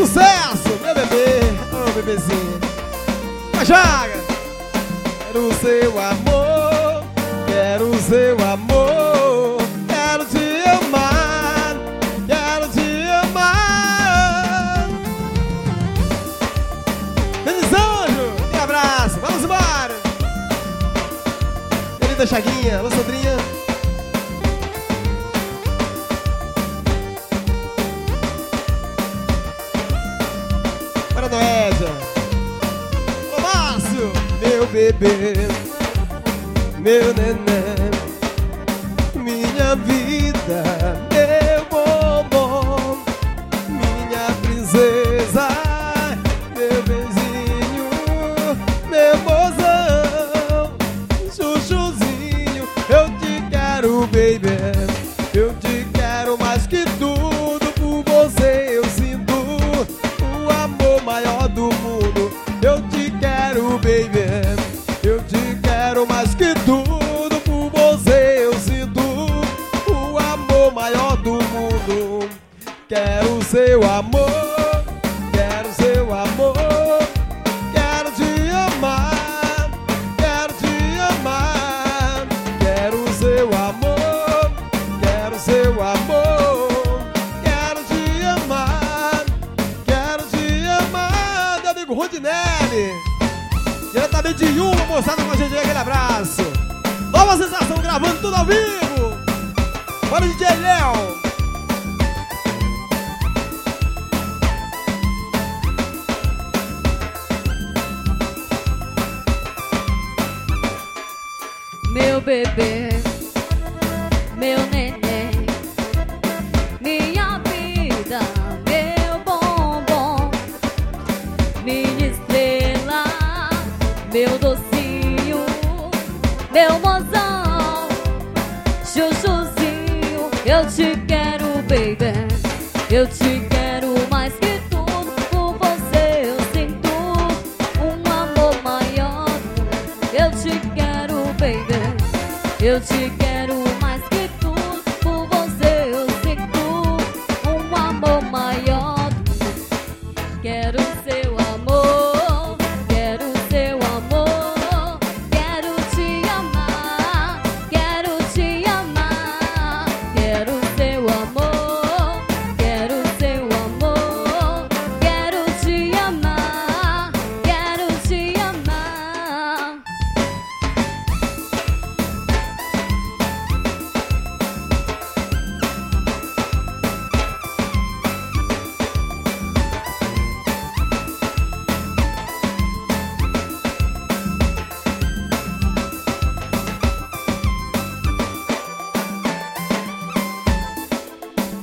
Sucesso, meu bebê, ô bebezinho. Mas joga. Quero o seu amor, quero o seu amor, quero te amar, quero te amar. Bendição, Anjo, um abraço, vamos embora. Querida Chaguinha, alô Sandrinha. Para Noédia. Ô Márcio, meu bebê, meu neném, minha vida, meu bombom, minha princesa, meu beijinho, meu mozão, chuchuzinho, eu te quero, baby, eu te quero mais que tudo, por você eu sinto o amor maior do mundo, eu te quero, baby, eu te quero mais que tudo, por você eu sinto o amor maior do mundo. Quero o seu amor, quero seu amor, quero te amar, quero te amar. Quero o seu amor, quero seu amor, quero te amar, quero te amar. Meu amigo Rudinelli, diretamente de Yuma, moçada com a gente, aquele abraço. Nova sensação, gravando tudo ao vivo. Bora, DJ Léo. Meu bebê, meu neném, minha vida, meu bombom, minha estrela, meu docinho, meu mozão, chuchuzinho, eu te quero, baby, eu te quero mais que tudo, por você eu sinto um amor maior, eu te quero, baby, eu te quero.